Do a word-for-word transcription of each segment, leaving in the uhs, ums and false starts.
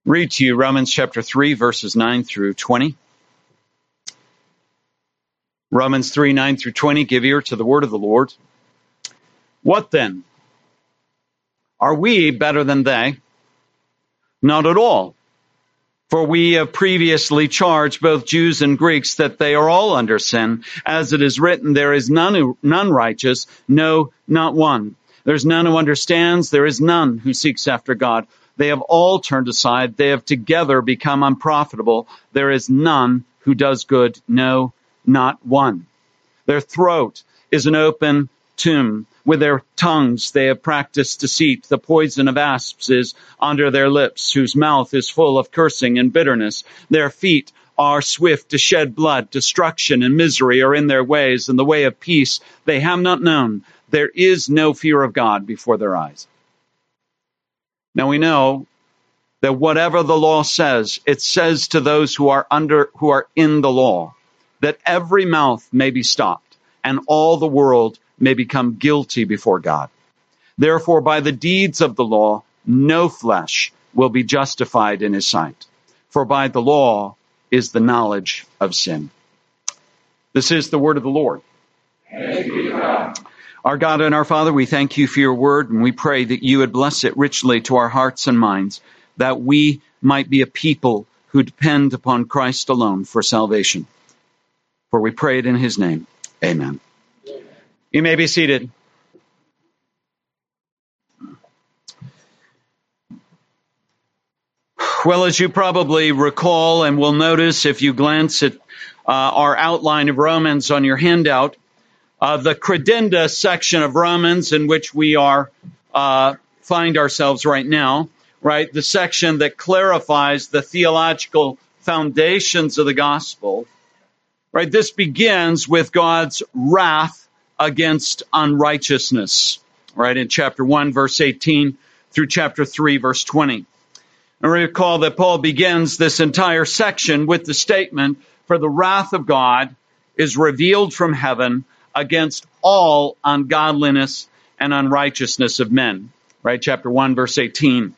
Read to you Romans chapter three, verses nine through twenty. Romans three, nine through twenty, give ear to the word of the Lord. What then? Are we better than they? Not at all. For we have previously charged both Jews and Greeks that they are all under sin. As it is written, there is none, who, none righteous, no, not one. There's none who understands, there is none who seeks after God. They have all turned aside. They have together become unprofitable. There is none who does good. No, not one. Their throat is an open tomb. With their tongues they have practiced deceit. The poison of asps is under their lips, whose mouth is full of cursing and bitterness. Their feet are swift to shed blood. Destruction and misery are in their ways, and the way of peace they have not known. There is no fear of God before their eyes. Now we know that whatever the law says, it says to those who are under, who are in the law, that every mouth may be stopped and all the world may become guilty before God. Therefore, by the deeds of the law, no flesh will be justified in his sight. For by the law is the knowledge of sin. This is the word of the Lord. Thank you, God. Our God and our Father, we thank you for your word, and we pray that you would bless it richly to our hearts and minds, that we might be a people who depend upon Christ alone for salvation. For we pray it in his name. Amen. You may be seated. Well, as you probably recall and will notice if you glance at uh, our outline of Romans on your handout, Uh, the credenda section of Romans in which we are uh, find ourselves right now, right? The section that clarifies the theological foundations of the gospel, right? This begins with God's wrath against unrighteousness, right? In chapter one, verse eighteen through chapter three, verse twenty. And recall that Paul begins this entire section with the statement, "For the wrath of God is revealed from heaven against all ungodliness and unrighteousness of men." Right? Chapter one, verse eighteen.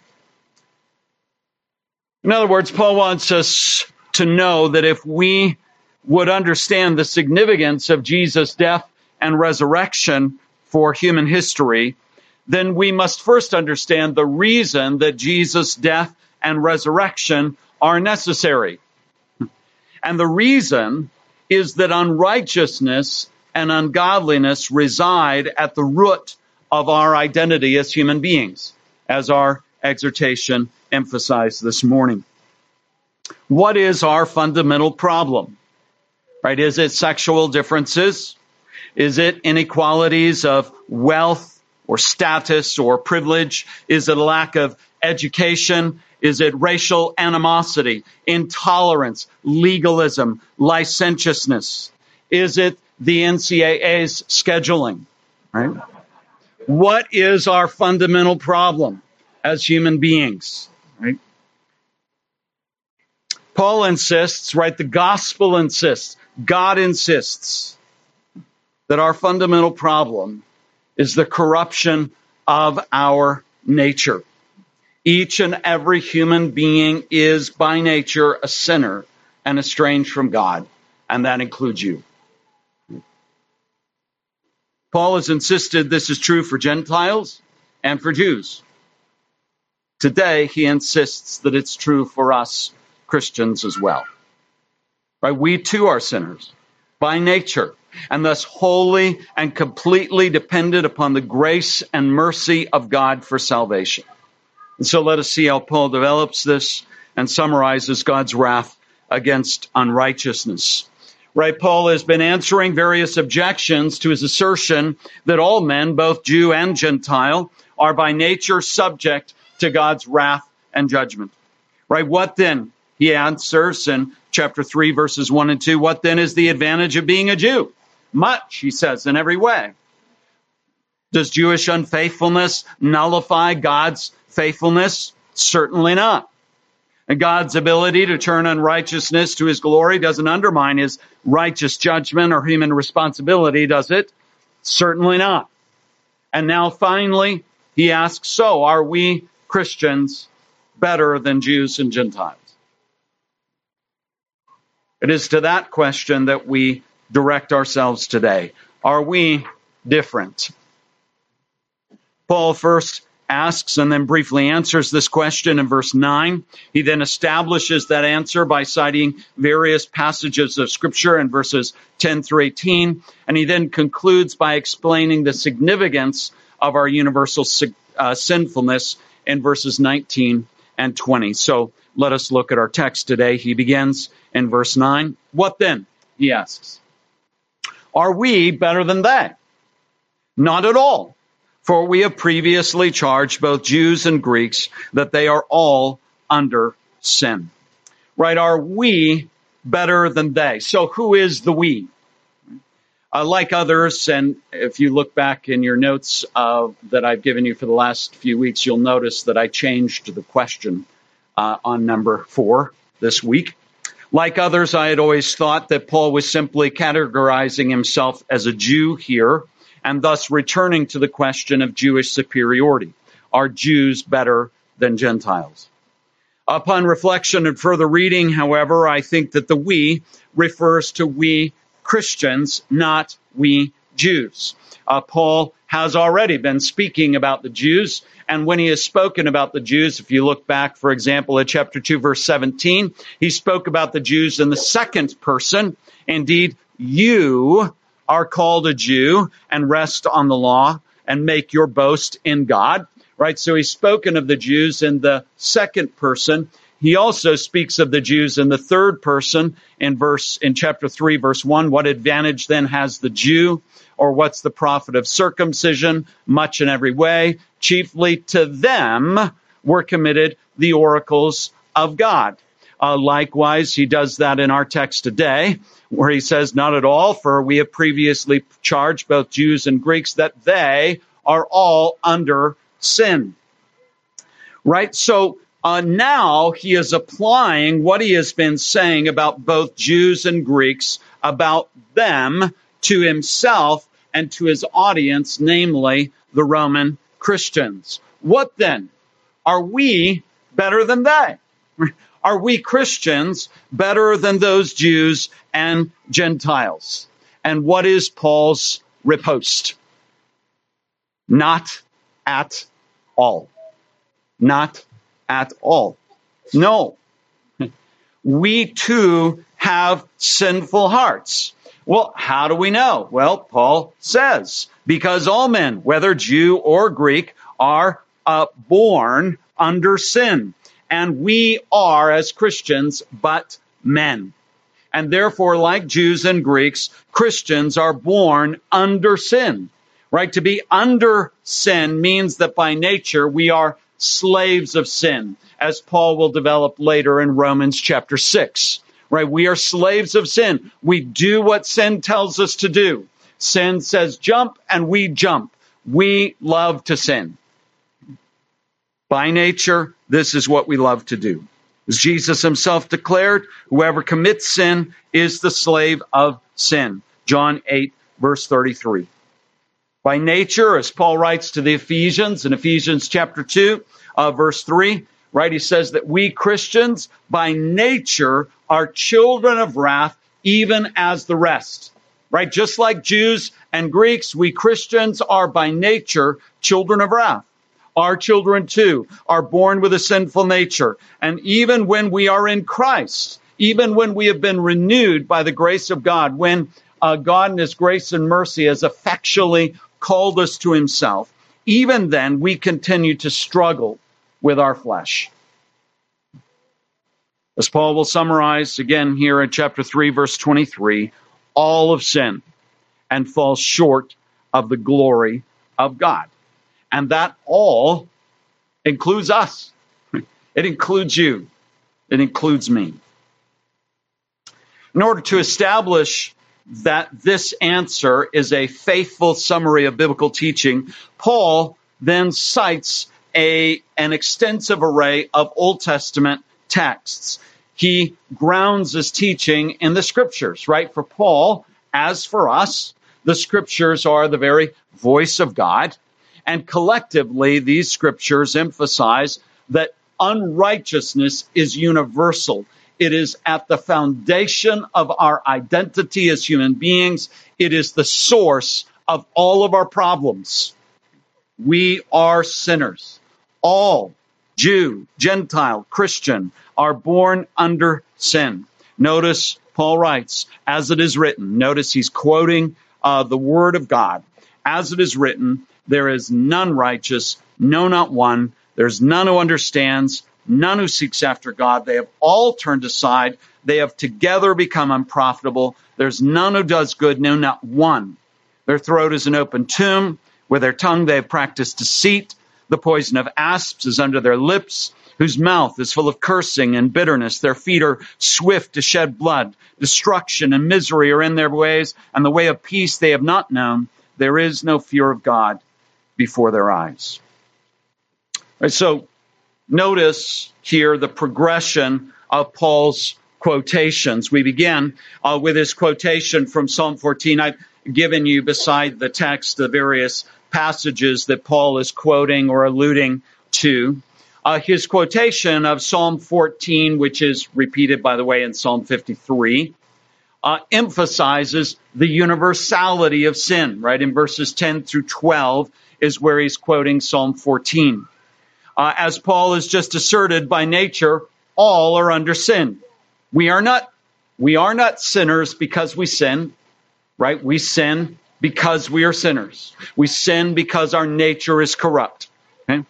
In other words, Paul wants us to know that if we would understand the significance of Jesus' death and resurrection for human history, then we must first understand the reason that Jesus' death and resurrection are necessary. And the reason is that unrighteousness and ungodliness reside at the root of our identity as human beings, as our exhortation emphasized this morning. What is our fundamental problem? Right? Is it sexual differences? Is it inequalities of wealth or status or privilege? Is it a lack of education? Is it racial animosity, intolerance, legalism, licentiousness? Is it the N C double A's scheduling? Right? What is our fundamental problem as human beings? Right? Paul insists, right? The gospel insists, God insists that our fundamental problem is the corruption of our nature. Each and every human being is by nature a sinner and estranged from God, and that includes you. Paul has insisted this is true for Gentiles and for Jews. Today, he insists that it's true for us Christians as well. Right? We too are sinners by nature, and thus wholly and completely dependent upon the grace and mercy of God for salvation. And so let us see how Paul develops this and summarizes God's wrath against unrighteousness. Right, Paul has been answering various objections to his assertion that all men, both Jew and Gentile, are by nature subject to God's wrath and judgment. Right, what then? He answers in chapter three, verses one and two, what then is the advantage of being a Jew? Much, he says, in every way. Does Jewish unfaithfulness nullify God's faithfulness? Certainly not. And God's ability to turn unrighteousness to his glory doesn't undermine his righteous judgment or human responsibility, does it? Certainly not. And now finally, he asks, so are we Christians better than Jews and Gentiles? It is to that question that we direct ourselves today. Are we different? Paul first asks and then briefly answers this question in verse nine. He then establishes that answer by citing various passages of Scripture in verses ten through eighteen. And he then concludes by explaining the significance of our universal uh, sinfulness in verses nineteen and twenty. So let us look at our text today. He begins in verse nine. What then? He asks. Are we better than they? Not at all. For we have previously charged both Jews and Greeks that they are all under sin. Right? Are we better than they? So who is the we? Uh, like others, and if you look back in your notes uh, that I've given you for the last few weeks, you'll notice that I changed the question uh, on number four this week. Like others, I had always thought that Paul was simply categorizing himself as a Jew here, and thus returning to the question of Jewish superiority. Are Jews better than Gentiles? Upon reflection and further reading, however, I think that the we refers to we Christians, not we Jews. Uh, Paul has already been speaking about the Jews, and when he has spoken about the Jews, if you look back, for example, at chapter two, verse seventeen, he spoke about the Jews in the second person. Indeed, you are called a Jew and rest on the law and make your boast in God. Right? So he's spoken of the Jews in the second person. He also speaks of the Jews in the third person in verse in chapter three, verse one. What advantage then has the Jew? Or what's the profit of circumcision? Much in every way. Chiefly to them were committed the oracles of God. Uh, likewise, he does that in our text today, where he says, not at all, for we have previously charged both Jews and Greeks that they are all under sin. Right? So uh, now he is applying what he has been saying about both Jews and Greeks, about them, to himself and to his audience, namely the Roman Christians. What then? Are we better than they? Are we Christians better than those Jews and Gentiles? And what is Paul's riposte? Not at all. Not at all. No. We too have sinful hearts. Well, how do we know? Well, Paul says, because all men, whether Jew or Greek, are uh, born under sin. And we are, as Christians, but men. And therefore, like Jews and Greeks, Christians are born under sin. Right? To be under sin means that by nature we are slaves of sin, as Paul will develop later in Romans chapter six. Right? We are slaves of sin. We do what sin tells us to do. Sin says jump, and we jump. We love to sin. By nature, this is what we love to do. As Jesus himself declared, whoever commits sin is the slave of sin. John eight, verse thirty-three. By nature, as Paul writes to the Ephesians in Ephesians chapter two, uh, verse three, right, he says that we Christians, by nature, are children of wrath, even as the rest. Right? Just like Jews and Greeks, we Christians are by nature children of wrath. Our children, too, are born with a sinful nature. And even when we are in Christ, even when we have been renewed by the grace of God, when uh, God in his grace and mercy has effectually called us to himself, even then we continue to struggle with our flesh. As Paul will summarize again here in chapter three, verse twenty-three, all of sin and fall short of the glory of God. And that all includes us. It includes you. It includes me. In order to establish that this answer is a faithful summary of biblical teaching, Paul then cites a, an extensive array of Old Testament texts. He grounds his teaching in the Scriptures, right? For Paul, as for us, the Scriptures are the very voice of God. And collectively, these Scriptures emphasize that Unrighteousness is universal. It is at the foundation of our identity as human beings. It is the source of all of our problems. We are sinners. All, Jew, Gentile, Christian, are born under sin. Notice Paul writes, as it is written. Notice he's quoting uh, the word of God. As it is written, there is none righteous, no, not one. There's none who understands, none who seeks after God. They have all turned aside. They have together become unprofitable. There's none who does good, no, not one. Their throat is an open tomb. With their tongue they have practiced deceit. The poison of asps is under their lips, whose mouth is full of cursing and bitterness. Their feet are swift to shed blood. Destruction and misery are in their ways, and the way of peace they have not known. There is no fear of God before their eyes. All right, so notice here the progression of Paul's quotations. We begin uh, with his quotation from Psalm fourteen. I've given you, beside the text, the various passages that Paul is quoting or alluding to. Uh, his quotation of Psalm fourteen, which is repeated, by the way, in Psalm fifty-three, uh, emphasizes the universality of sin, right? In verses ten through twelve is where he's quoting Psalm fourteen. Uh, as Paul has just asserted, by nature, all are under sin. We are not, we are not sinners because we sin, right? We sin because we are sinners. We sin because our nature is corrupt. Okay?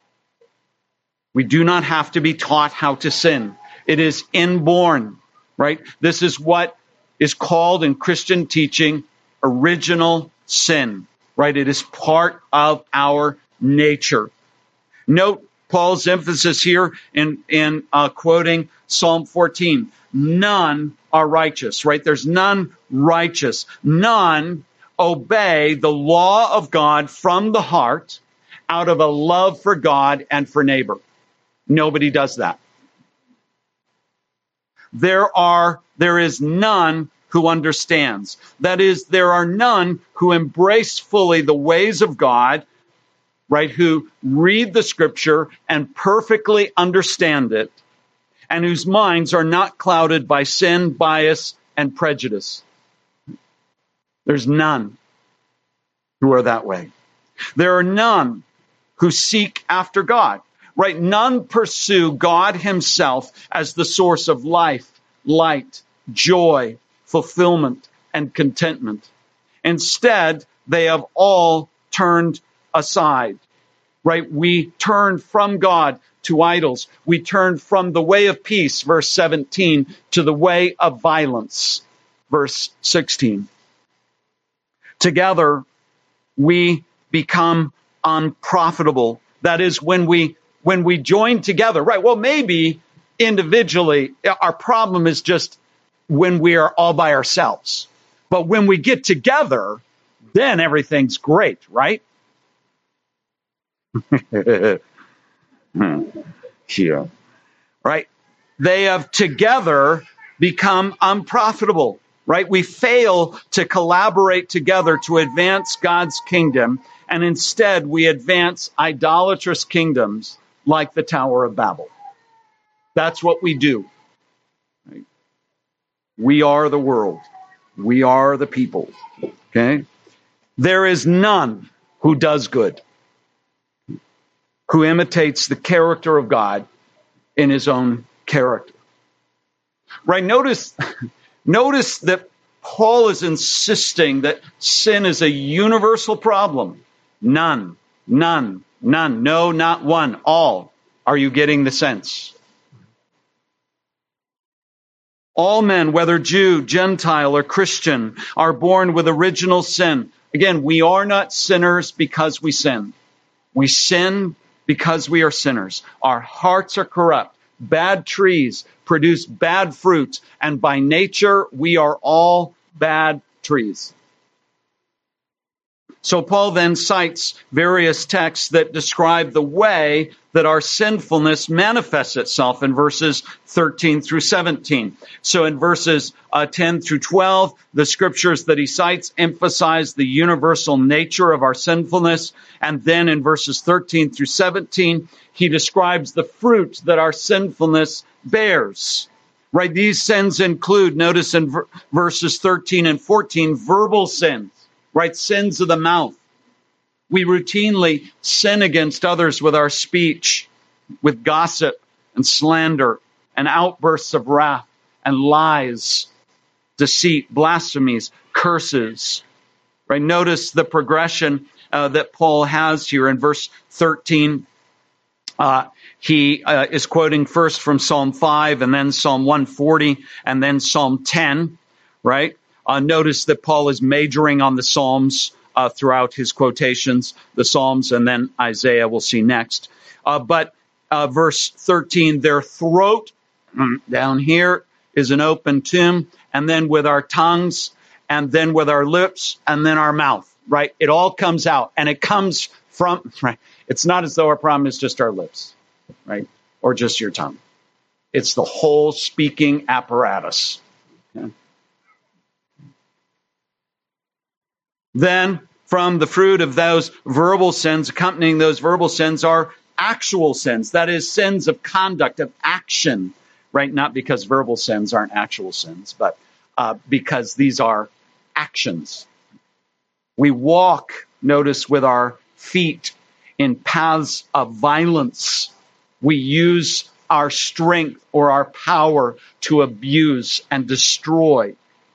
We do not have to be taught how to sin. It is inborn, right? This is what is called in Christian teaching original sin, right? It is part of our nature. Note Paul's emphasis here in, in uh, quoting Psalm fourteen. None are righteous, right? There's none righteous. None obey the law of God from the heart out of a love for God and for neighbor. Nobody does that. There are, there is none who understands. That is, there are none who embrace fully the ways of God, right, who read the scripture and perfectly understand it, and whose minds are not clouded by sin, bias, and prejudice. There's none who are that way. There are none who seek after God, right? None pursue God himself as the source of life, light, joy, fulfillment, and contentment. Instead, they have all turned aside, right? We turn from God to idols. We turn from the way of peace, verse seventeen, to the way of violence, verse sixteen. Together, we become unprofitable. That is, when we when we join together, right? Well, maybe individually, our problem is just when we are all by ourselves. But when we get together, then everything's great, right? Yeah. Right? They have together become unprofitable, right? We fail to collaborate together to advance God's kingdom, and instead we advance idolatrous kingdoms like the Tower of Babel. That's what we do. Right? We are the world. We are the people. Okay? There is none who does good, who imitates the character of God in his own character. Right? Notice, notice that Paul is insisting that sin is a universal problem. None, none, none, no, not one, all. Are you getting the sense? All men, whether Jew, Gentile, or Christian, are born with original sin. Again, we are not sinners because we sin. We sin because we are sinners. Our hearts are corrupt. Bad trees produce bad fruit, and by nature, we are all bad trees. So Paul then cites various texts that describe the way that our sinfulness manifests itself in verses thirteen through seventeen. So in verses uh, ten through twelve, the scriptures that he cites emphasize the universal nature of our sinfulness. And then in verses thirteen through seventeen, he describes the fruit that our sinfulness bears. Right? These sins include, notice in ver- verses thirteen and fourteen, verbal sins. Right? Sins of the mouth. We routinely sin against others with our speech, with gossip and slander and outbursts of wrath and lies, deceit, blasphemies, curses. Right? Notice the progression uh, that Paul has here in verse thirteen. Uh, he uh, is quoting first from Psalm five and then Psalm one forty and then Psalm ten, right? Uh, notice that Paul is majoring on the Psalms uh, throughout his quotations, the Psalms, and then Isaiah we'll see next. Uh, but uh, verse thirteen, their throat down here is an open tomb, and then with our tongues, and then with our lips, and then our mouth, right? It all comes out, and it comes from, right? It's not as though our problem is just our lips, right? Or just your tongue. It's the whole speaking apparatus. Okay? Then, from the fruit of those verbal sins, accompanying those verbal sins are actual sins. That is, sins of conduct, of action, right? Not because verbal sins aren't actual sins, but uh, because these are actions. We walk, notice, with our feet in paths of violence. We use our strength or our power to abuse and destroy.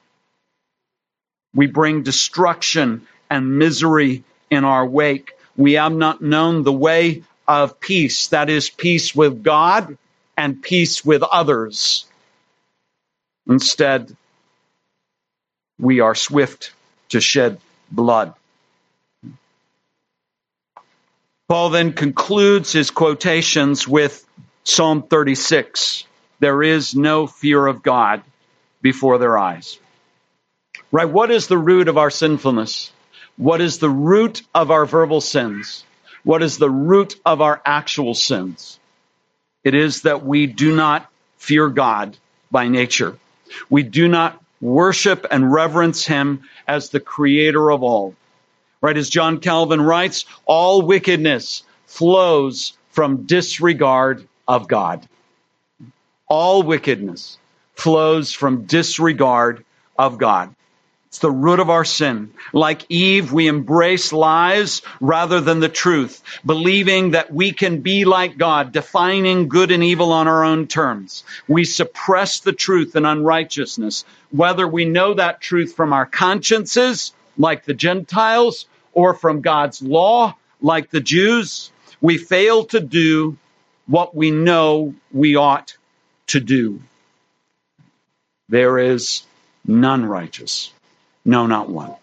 We bring destruction and misery in our wake. We have not known the way of peace, that is, peace with God and peace with others. Instead, we are swift to shed blood. Paul then concludes his quotations with Psalm thirty-six. There is no fear of God before their eyes. Right? What is the root of our sinfulness? What is the root of our verbal sins? What is the root of our actual sins? It is that we do not fear God by nature. We do not worship and reverence him as the creator of all. Right? As John Calvin writes, all wickedness flows from disregard of God. All wickedness flows from disregard of God. It's the root of our sin. Like Eve, we embrace lies rather than the truth, believing that we can be like God, defining good and evil on our own terms. We suppress the truth and unrighteousness, whether we know that truth from our consciences, like the Gentiles, or from God's law, like the Jews. We fail to do what we know we ought to do. There is none righteous. No, not one.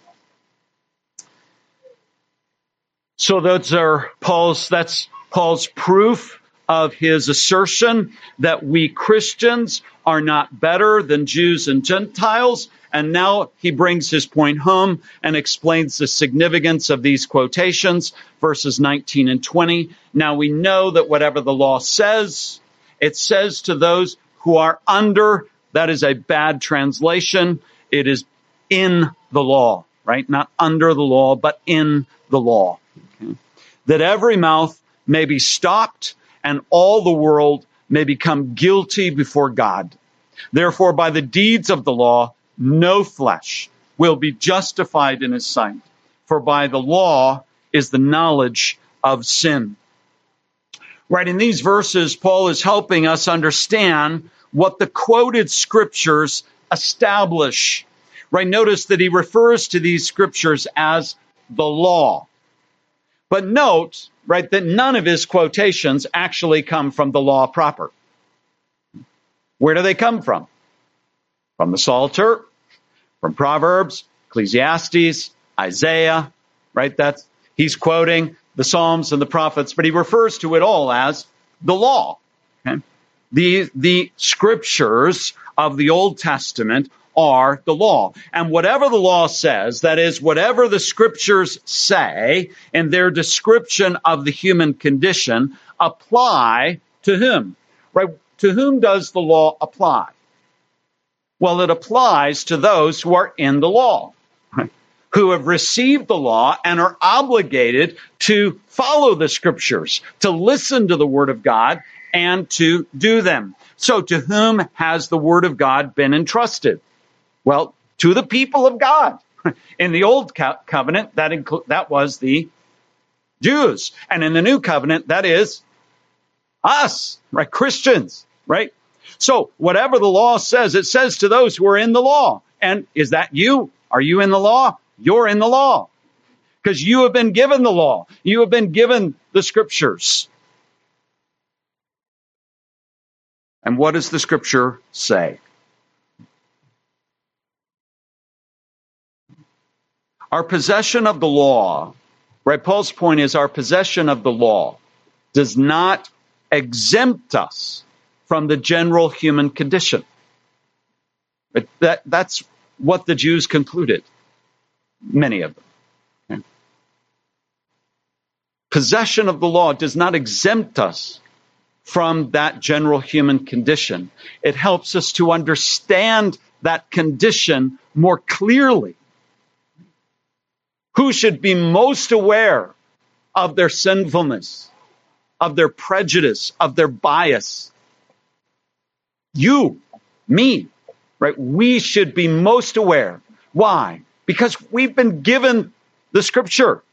So those are Paul's, that's Paul's proof of his assertion that we Christians are not better than Jews and Gentiles. And now he brings his point home and explains the significance of these quotations, verses nineteen and twenty. Now we know that whatever the law says, it says to those who are under, that is a bad translation. It is in the law, right? Not under the law, but in the law. Okay? That every mouth may be stopped and all the world may become guilty before God. Therefore, by the deeds of the law, no flesh will be justified in his sight. For by the law is the knowledge of sin. Right, in these verses, Paul is helping us understand what the quoted scriptures establish. Right, notice that he refers to these scriptures as the law. But note, right, that none of his quotations actually come from the law proper. Where do they come from? From the Psalter, from Proverbs, Ecclesiastes, Isaiah, right? That's, he's quoting the Psalms and the prophets, but he refers to it all as the law. Okay? The, the scriptures of the Old Testament are the law. And whatever the law says, that is, whatever the scriptures say in their description of the human condition, apply to whom? Right? To whom does the law apply? Well, it applies to those who are in the law, right? Who have received the law and are obligated to follow the scriptures, to listen to the word of God, and to do them. So to whom has the word of God been entrusted? Well, to the people of God. In the old co- covenant, that inclu- that was the Jews. And in the new covenant, that is us, right? Christians, right? So whatever the law says, it says to those who are in the law. And is that you? Are you in the law? You're in the law. Because you have been given the law. You have been given the scriptures. And what does the scripture say? Our possession of the law, right? Paul's point is our possession of the law does not exempt us from the general human condition. But that, that's what the Jews concluded, many of them. Okay? Possession of the law does not exempt us from that general human condition. It helps us to understand that condition more clearly. Who should be most aware of their sinfulness, of their prejudice, of their bias? You, me, right? We should be most aware. Why? Because we've been given the scripture.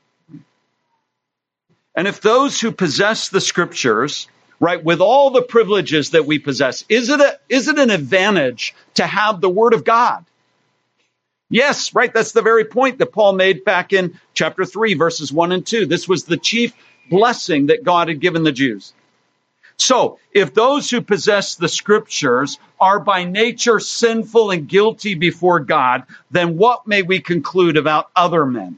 And if those who possess the scriptures, right, with all the privileges that we possess, is it a, is it an advantage to have the word of God? Yes, right. That's the very point that Paul made back in chapter three, verses one and two. This was the chief blessing that God had given the Jews. So if those who possess the scriptures are by nature sinful and guilty before God, then what may we conclude about other men?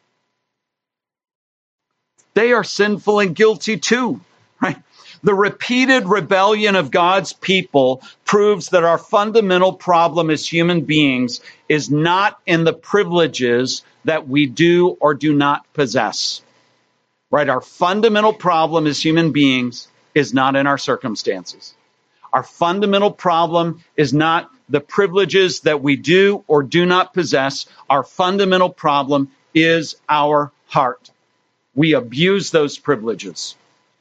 They are sinful and guilty too, right? The repeated rebellion of God's people proves that our fundamental problem as human beings is not in the privileges that we do or do not possess. Right? Our fundamental problem as human beings is not in our circumstances. Our fundamental problem is not the privileges that we do or do not possess. Our fundamental problem is our heart. We abuse those privileges.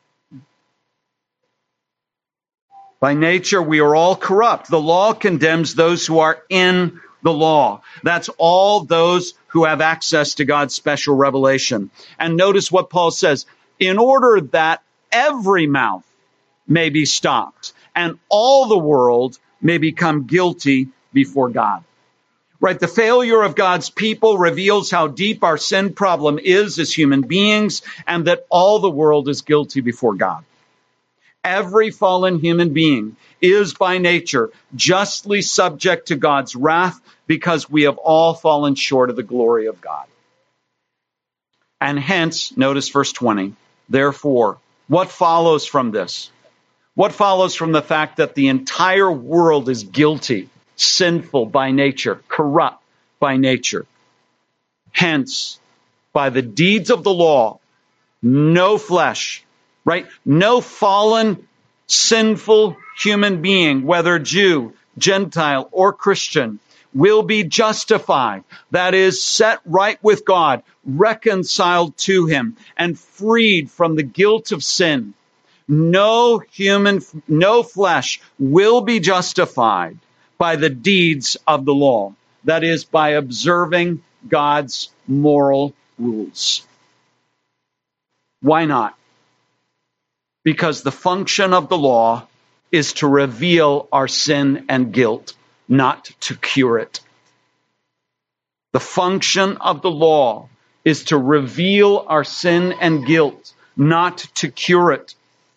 By nature, we are all corrupt. The law condemns those who are in the law. That's all those who have access to God's special revelation. And notice what Paul says, in order that every mouth may be stopped and all the world may become guilty before God. Right? The failure of God's people reveals how deep our sin problem is as human beings and that all the world is guilty before God. Every fallen human being is by nature justly subject to God's wrath because we have all fallen short of the glory of God. And hence, notice verse twenty, therefore, what follows from this? What follows from the fact that the entire world is guilty, sinful by nature, corrupt by nature? Hence, by the deeds of the law, no flesh, right? No fallen, sinful human being, whether Jew, Gentile, or Christian, will be justified. That is, set right with God, reconciled to him, and freed from the guilt of sin. No human, no flesh will be justified by the deeds of the law. That is, by observing God's moral rules. Why not? Because the function of the law is to reveal our sin and guilt, not to cure it. The function of the law is to reveal our sin and guilt, not to cure it.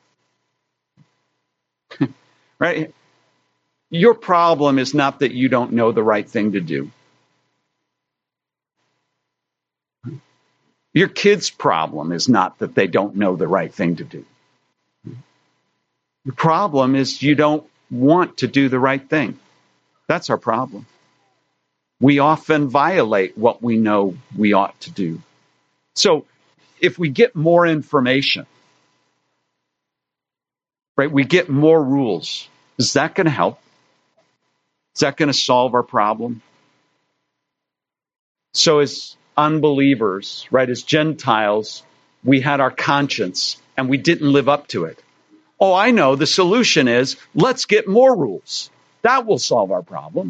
Right? Your problem is not that you don't know the right thing to do. Your kid's problem is not that they don't know the right thing to do. The problem is you don't want to do the right thing. That's our problem. we often violate what we know we ought to do. So if we get more information, right, we get more rules, is that going to help? Is that going to solve our problem? So as unbelievers, right, as Gentiles, we had our conscience and we didn't live up to it. Oh, I know, the solution is let's get more rules. That will solve our problem.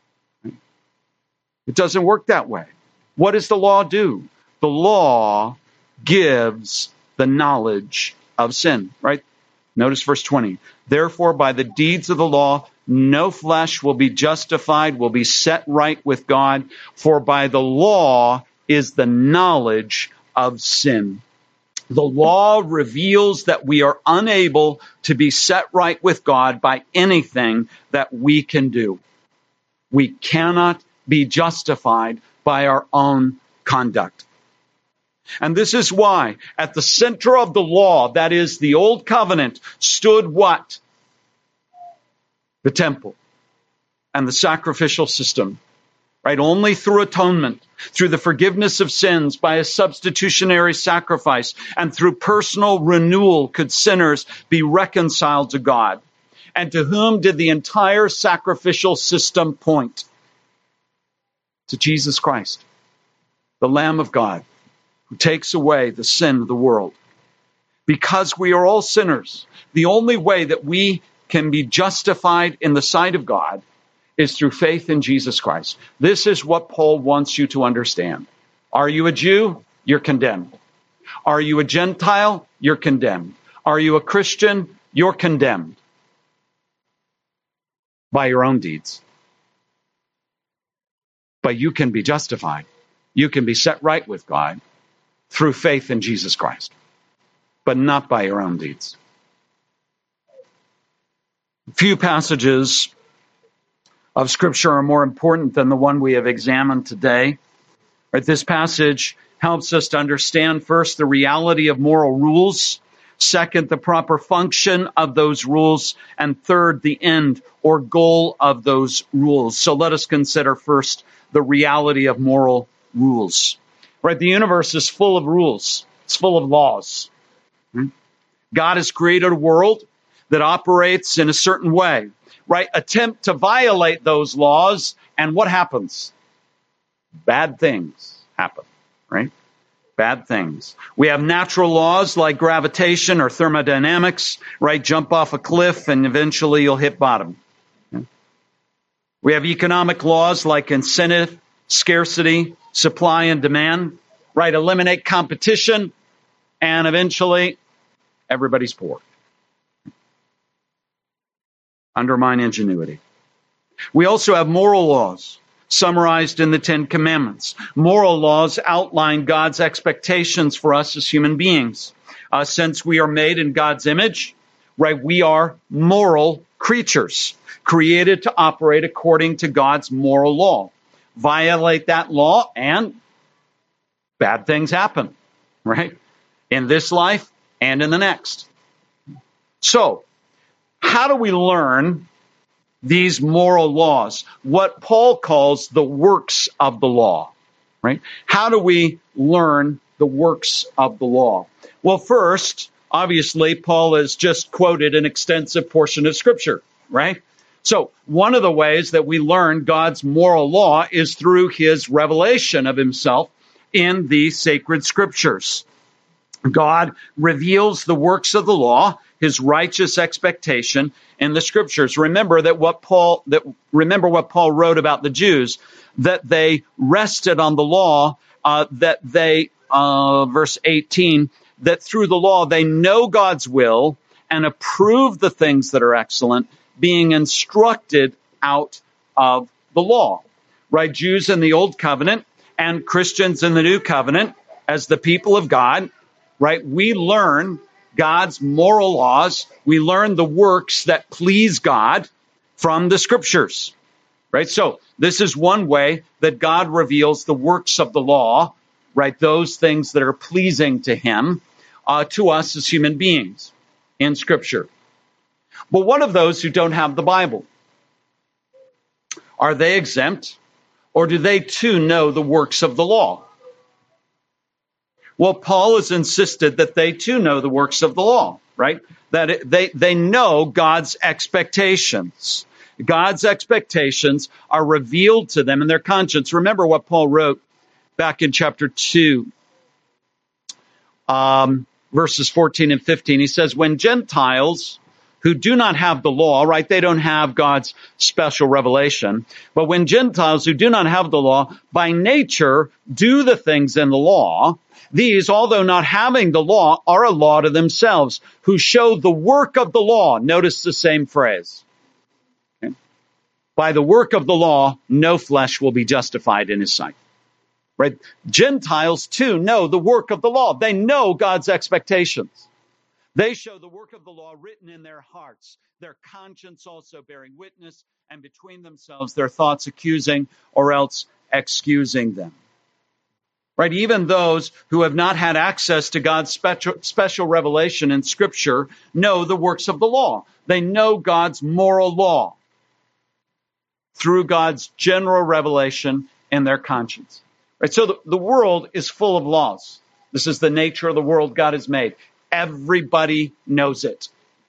It doesn't work that way. What does the law do? The law gives the knowledge of sin, right? Notice verse twenty. Therefore, by the deeds of the law, no flesh will be justified, will be set right with God, for by the law is the knowledge of sin. The law reveals that we are unable to be set right with God by anything that we can do. We cannot be justified by our own conduct. And this is why at the center of the law, that is the old covenant, stood what? The temple and the sacrificial system, right? Only through atonement, through the forgiveness of sins by a substitutionary sacrifice, and through personal renewal could sinners be reconciled to God. And to whom did the entire sacrificial system point? To Jesus Christ, the Lamb of God, who takes away the sin of the world. Because we are all sinners, the only way that we can be justified in the sight of God is through faith in Jesus Christ. This is what Paul wants you to understand. Are you a Jew? You're condemned. Are you a Gentile? You're condemned. Are you a Christian? You're condemned by your own deeds. But you can be justified. You can be set right with God through faith in Jesus Christ, but not by your own deeds. Few passages of Scripture are more important than the one we have examined today. Right, this passage helps us to understand, first, the reality of moral rules, second, the proper function of those rules, and third, the end or goal of those rules. So let us consider first the reality of moral rules. Right, the universe is full of rules. It's full of laws. God has created a world that operates in a certain way. Right, attempt to violate those laws, and what happens? Bad things happen, right? Bad things. We have natural laws like gravitation or thermodynamics, right? Jump off a cliff and eventually you'll hit bottom. We have economic laws like incentive, scarcity, supply and demand, right? Eliminate competition and eventually everybody's poor. Undermine ingenuity. We also have moral laws summarized in the Ten Commandments. Moral laws outline God's expectations for us as human beings. Uh, since we are made in God's image, right, we are moral creatures, created to operate according to God's moral law. Violate that law and bad things happen, right? In this life and in the next. So, how do we learn these moral laws? What Paul calls the works of the law, right? How do we learn the works of the law? Well, first, obviously, Paul has just quoted an extensive portion of Scripture, right? So one of the ways that we learn God's moral law is through his revelation of himself in the sacred Scriptures. God reveals the works of the law, his righteous expectation in the Scriptures. Remember that what Paul that remember what Paul wrote about the Jews, that they rested on the law, uh, that they uh, verse eighteen, that through the law they know God's will and approve the things that are excellent, being instructed out of the law. Right, Jews in the Old Covenant and Christians in the New Covenant, as the people of God, right, we learn God's moral laws. We learn the works that please God from the Scriptures, right? So this is one way that God reveals the works of the law, right? Those things that are pleasing to him, uh, to us as human beings in Scripture. But what of those who don't have the Bible? Are they exempt? Or do they too know the works of the law? Well, Paul has insisted that they too know the works of the law, right? That it, they, they know God's expectations. God's expectations are revealed to them in their conscience. Remember what Paul wrote back in chapter two, um, verses fourteen and fifteen. He says, when Gentiles who do not have the law, right, they don't have God's special revelation, but when Gentiles who do not have the law by nature do the things in the law, these, although not having the law, are a law to themselves, who show the work of the law. Notice the same phrase. Okay. By the work of the law, no flesh will be justified in his sight. Right? Gentiles, too, know the work of the law. They know God's expectations. They show the work of the law written in their hearts, their conscience also bearing witness, and between themselves their thoughts accusing or else excusing them. Right? Even those who have not had access to God's special, special revelation in Scripture know the works of the law. They know God's moral law through God's general revelation in their conscience. Right? So the, the world is full of laws. This is the nature of the world God has made. Everybody knows it.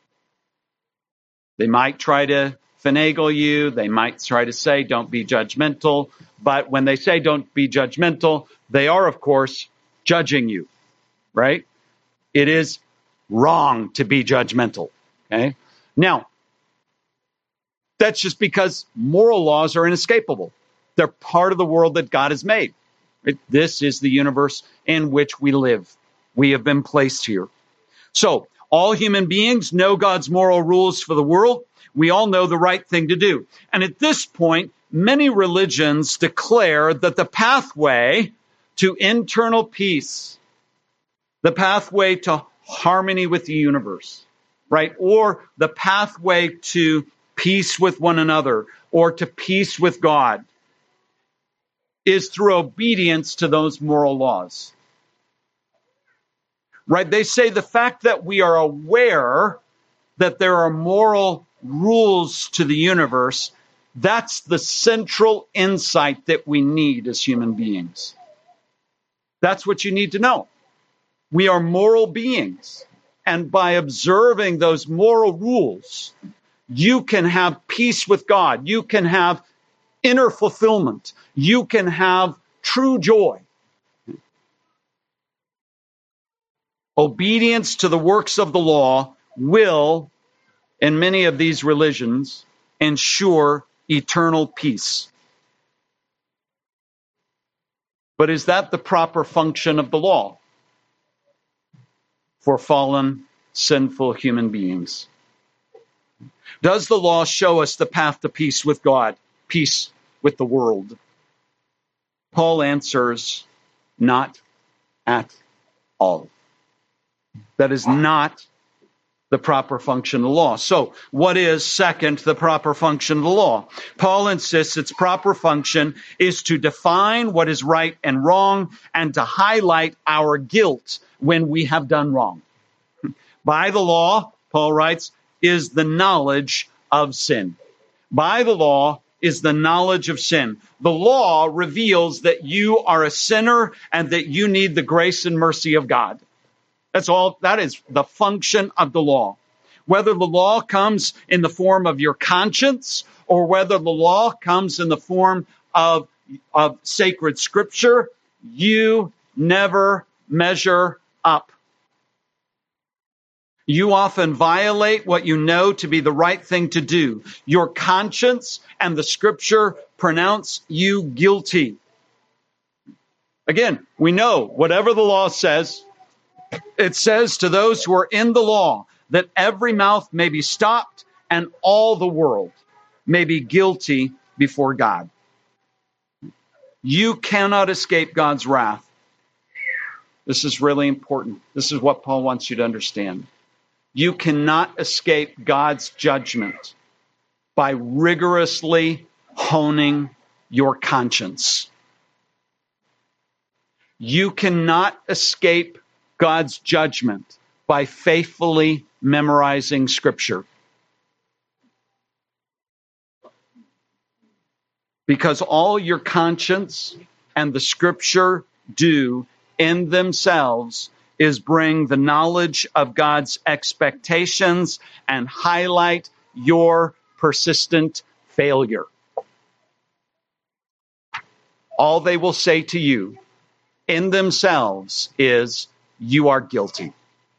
They might try to finagle you. They might try to say, don't be judgmental. But when they say don't be judgmental, they are, of course, judging you, right? It is wrong to be judgmental, okay? Now, that's just because moral laws are inescapable. They're part of the world that God has made. Right? This is the universe in which we live. We have been placed here. So, all human beings know God's moral rules for the world. We all know the right thing to do. And at this point, many religions declare that the pathway to internal peace, the pathway to harmony with the universe, right? Or the pathway to peace with one another or to peace with God is through obedience to those moral laws. Right? They say the fact that we are aware that there are moral rules to the universe, that's the central insight that we need as human beings. That's what you need to know. We are moral beings. And by observing those moral rules, you can have peace with God. You can have inner fulfillment. You can have true joy. Obedience to the works of the law will, in many of these religions, ensure eternal peace. But is that the proper function of the law for fallen, sinful human beings? Does the law show us the path to peace with God, peace with the world? Paul answers, not at all. That is not the proper function of the law. So, what is, second, the proper function of the law? Paul insists its proper function is to define what is right and wrong and to highlight our guilt when we have done wrong. By the law, Paul writes, is the knowledge of sin. By the law is the knowledge of sin. The law reveals that you are a sinner and that you need the grace and mercy of God. That's all. That is the function of the law. Whether the law comes in the form of your conscience or whether the law comes in the form of, of sacred scripture, you never measure up. You often violate what you know to be the right thing to do. Your conscience and the scripture pronounce you guilty. Again, we know whatever the law says, it says to those who are in the law that every mouth may be stopped and all the world may be guilty before God. You cannot escape God's wrath. This is really important. This is what Paul wants you to understand. You cannot escape God's judgment by rigorously honing your conscience. You cannot escape God's judgment by faithfully memorizing Scripture. Because all your conscience and the scripture do in themselves is bring the knowledge of God's expectations and highlight your persistent failure. All they will say to you in themselves is, you are guilty.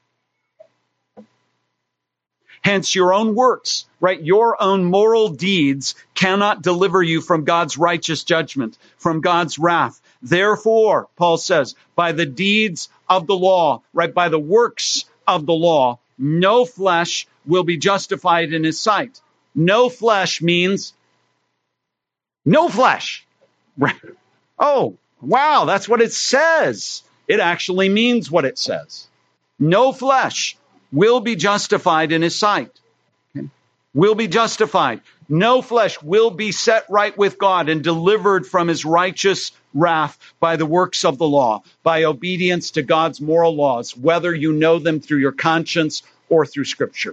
Hence, your own works, right? Your own moral deeds cannot deliver you from God's righteous judgment, from God's wrath. Therefore, Paul says, by the deeds of the law, right? By the works of the law, no flesh will be justified in his sight. No flesh means no flesh. Right? Oh, wow, that's what it says. It actually means what it says. No flesh will be justified in his sight. Okay? Will be justified. No flesh will be set right with God and delivered from his righteous wrath by the works of the law, by obedience to God's moral laws, whether you know them through your conscience or through Scripture.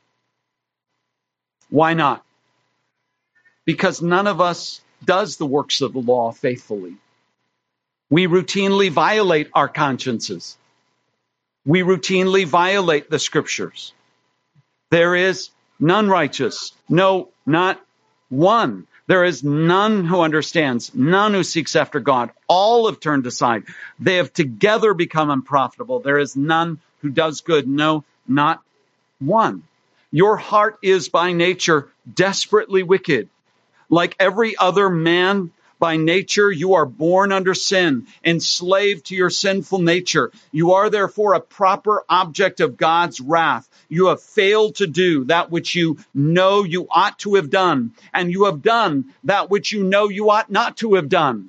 Why not? Because none of us does the works of the law faithfully. We routinely violate our consciences. We routinely violate the Scriptures. There is none righteous. No, not one. There is none who understands, none who seeks after God. All have turned aside. They have together become unprofitable. There is none who does good. No, not one. Your heart is by nature desperately wicked. Like every other man, by nature, you are born under sin, enslaved to your sinful nature. You are therefore a proper object of God's wrath. You have failed to do that which you know you ought to have done, and you have done that which you know you ought not to have done.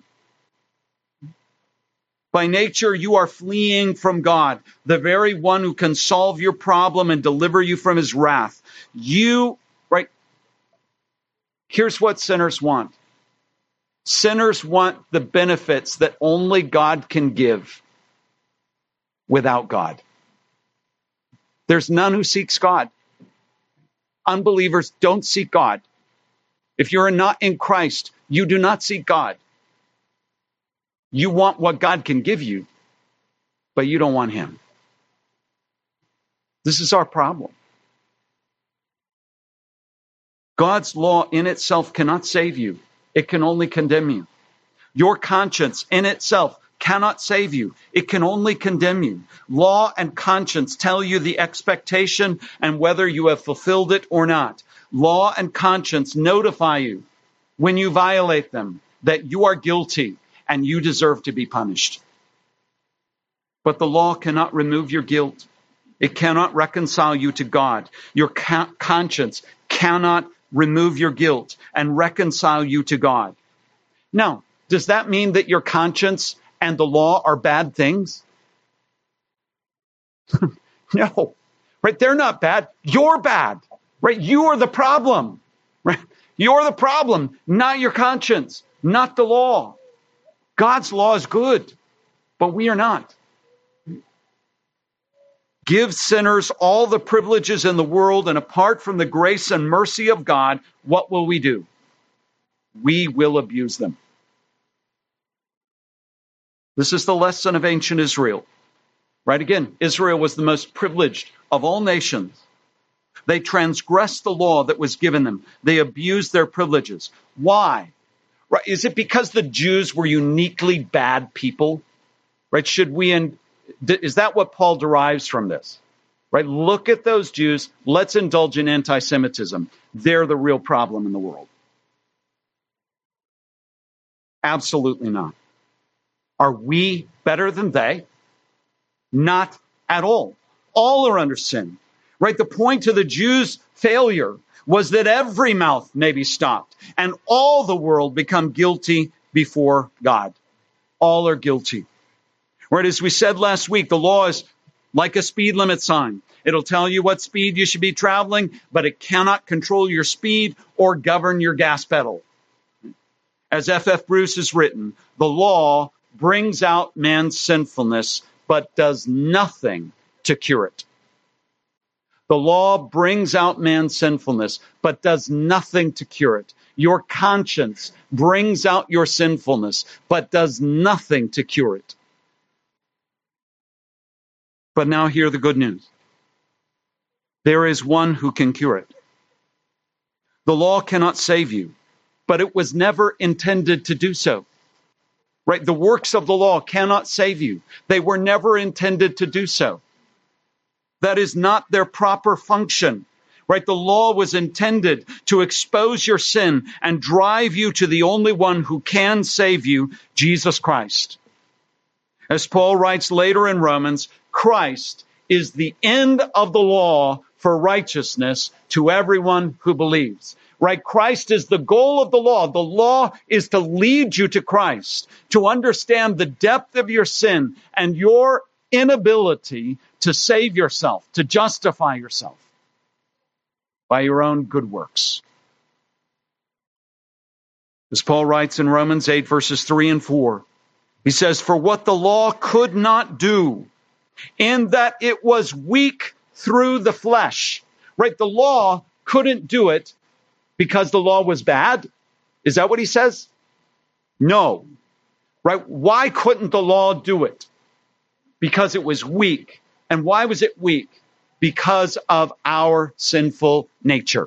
By nature, you are fleeing from God, the very one who can solve your problem and deliver you from his wrath. You, right? Here's what sinners want. Sinners want the benefits that only God can give without God. There's none who seeks God. Unbelievers don't seek God. If you're not in Christ, you do not seek God. You want what God can give you, but you don't want him. This is our problem. God's law in itself cannot save you. It can only condemn you. Your conscience in itself cannot save you. It can only condemn you. Law and conscience tell you the expectation and whether you have fulfilled it or not. Law and conscience notify you when you violate them that you are guilty and you deserve to be punished. But the law cannot remove your guilt. It cannot reconcile you to God. Your con- conscience cannot remove your guilt and reconcile you to God. Now, does that mean that your conscience and the law are bad things? No, right? They're not bad. You're bad, right? You are the problem, right? You're the problem, not your conscience, not the law. God's law is good, but we are not. Give sinners all the privileges in the world, and apart from the grace and mercy of God, what will we do? We will abuse them. This is the lesson of ancient Israel. Right again, Israel was the most privileged of all nations. They transgressed the law that was given them. They abused their privileges. Why? Right? Is it because the Jews were uniquely bad people? Right? Should we, in, is that what Paul derives from this? Right? Look at those Jews. Let's indulge in anti-Semitism. They're the real problem in the world. Absolutely not. Are we better than they? Not at all. All are under sin. Right? The point of the Jews' failure was that every mouth may be stopped and all the world become guilty before God. All are guilty. Right? As we said last week, the law is like a speed limit sign. It'll tell you what speed you should be traveling, but it cannot control your speed or govern your gas pedal. As F F Bruce has written, the law brings out man's sinfulness, but does nothing to cure it. The law brings out man's sinfulness, but does nothing to cure it. Your conscience brings out your sinfulness, but does nothing to cure it. But now hear the good news. There is one who can cure it. The law cannot save you, but it was never intended to do so. Right? The works of the law cannot save you. They were never intended to do so. That is not their proper function. Right? The law was intended to expose your sin and drive you to the only one who can save you, Jesus Christ. As Paul writes later in Romans, Christ is the end of the law for righteousness to everyone who believes. Right? Christ is the goal of the law. The law is to lead you to Christ, to understand the depth of your sin and your inability to save yourself, to justify yourself by your own good works. As Paul writes in Romans eight, verses three and four, he says, "For what the law could not do, in that it was weak through the flesh." Right? The law couldn't do it because the law was bad. Is that what he says? No. Right? Why couldn't the law do it? Because it was weak. And why was it weak? Because of our sinful nature.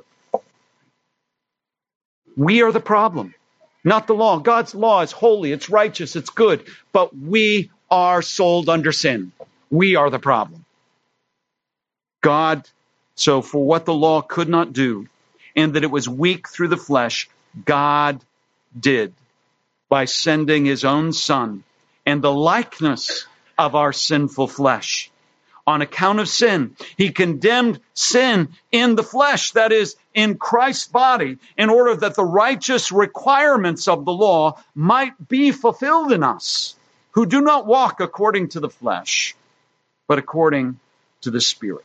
We are the problem, not the law. God's law is holy, it's righteous, it's good, but we are sold under sin. We are the problem. God, so for what the law could not do, and that it was weak through the flesh, God did by sending his own Son in the likeness of our sinful flesh. On account of sin, he condemned sin in the flesh, that is, in Christ's body, in order that the righteous requirements of the law might be fulfilled in us, who do not walk according to the flesh, but according to the Spirit.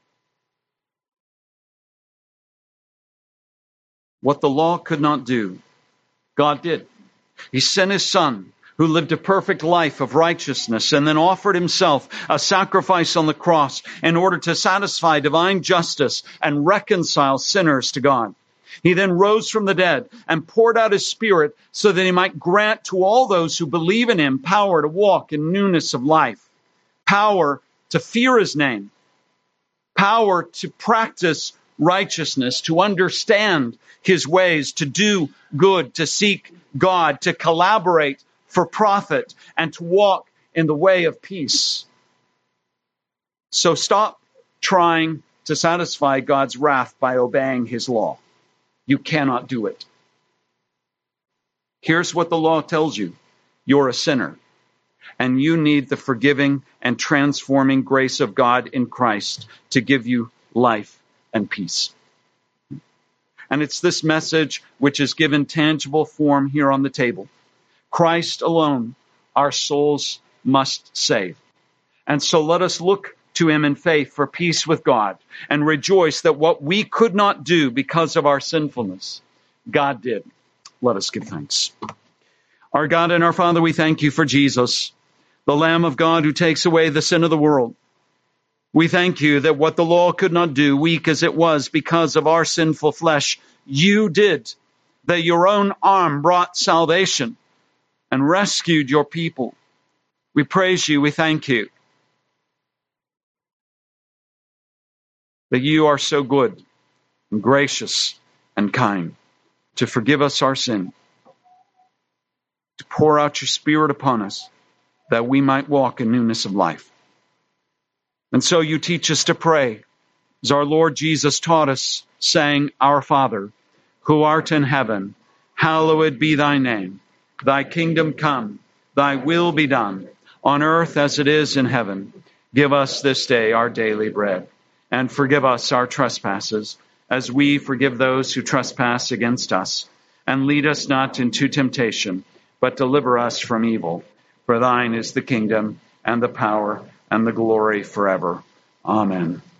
What the law could not do, God did. He sent his Son, who lived a perfect life of righteousness and then offered himself a sacrifice on the cross in order to satisfy divine justice and reconcile sinners to God. He then rose from the dead and poured out his Spirit so that he might grant to all those who believe in him power to walk in newness of life, power to fear his name, power to practice righteousness, to understand his ways, to do good, to seek God, to collaborate for profit, and to walk in the way of peace. So stop trying to satisfy God's wrath by obeying his law. You cannot do it. Here's what the law tells you. You're a sinner, and you need the forgiving and transforming grace of God in Christ to give you life and peace. And it's this message which is given tangible form here on the table. Christ alone, our souls must save. And so let us look to him in faith for peace with God and rejoice that what we could not do because of our sinfulness, God did. Let us give thanks. Our God and our Father, we thank you for Jesus, the Lamb of God who takes away the sin of the world. We thank you that what the law could not do, weak as it was because of our sinful flesh, you did, that your own arm brought salvation and rescued your people. We praise you, we thank you that you are so good and gracious and kind to forgive us our sin, to pour out your Spirit upon us that we might walk in newness of life. And so you teach us to pray, as our Lord Jesus taught us, saying, Our Father, who art in heaven, hallowed be thy name. Thy kingdom come, thy will be done, on earth as it is in heaven. Give us this day our daily bread, and forgive us our trespasses, as we forgive those who trespass against us. And lead us not into temptation, but deliver us from evil. For thine is the kingdom, and the power, and the glory forever. Amen.